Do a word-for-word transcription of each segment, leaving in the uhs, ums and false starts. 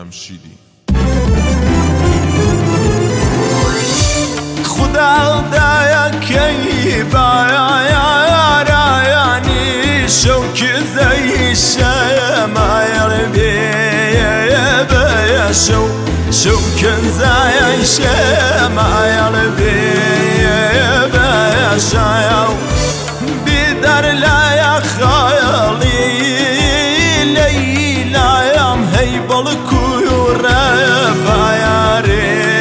جمشیدی. خدا دایا کی بایا یعنی شوک زی شما یربی بیا شو شوک زی شما یربی بیا شاو بیدر لا خیالی لیلا یم هی بالکوی ربایاری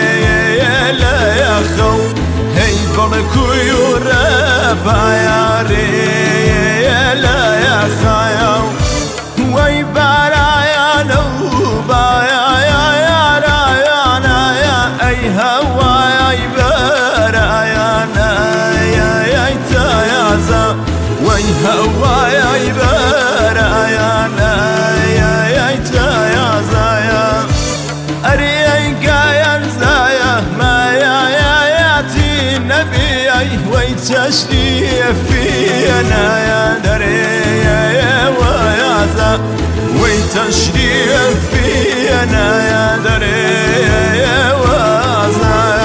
بالکوی ربایاری لا یا خیاو وی برایانو بایایانا یا ای هوای برایانا یا ای تایازا وی هوای برایانا یا ای تایازا یا اری ای گاین زایا ما یا نبي ويتشتي فينا يا دري يا ويا ويتشتي فينا يا دري يا ويا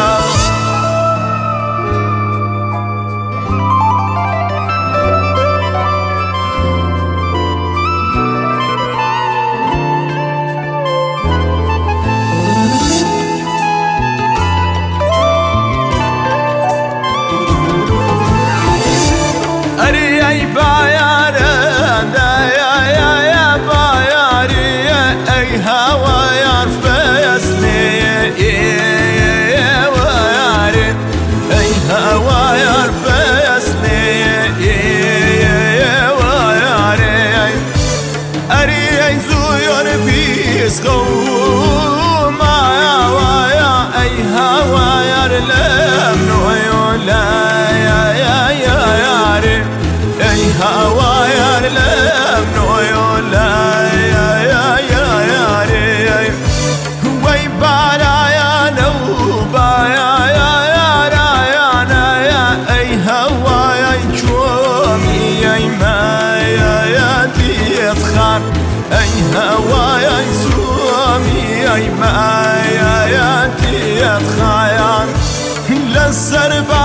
ای بایاره یا یا یا بایاری ای هوای فصلی ویاری ای هوای فصلی ویاری اری ای زویار بیس قوم یا ای هوای لم نویولا یا یا یاری ای هوای لم نویولا یا یا یا یاری وی بارایا نو بایا یا یا ای هوای کومی ای ما یا دیت خان ای هوای سومی ای ما یا دیت خان لسر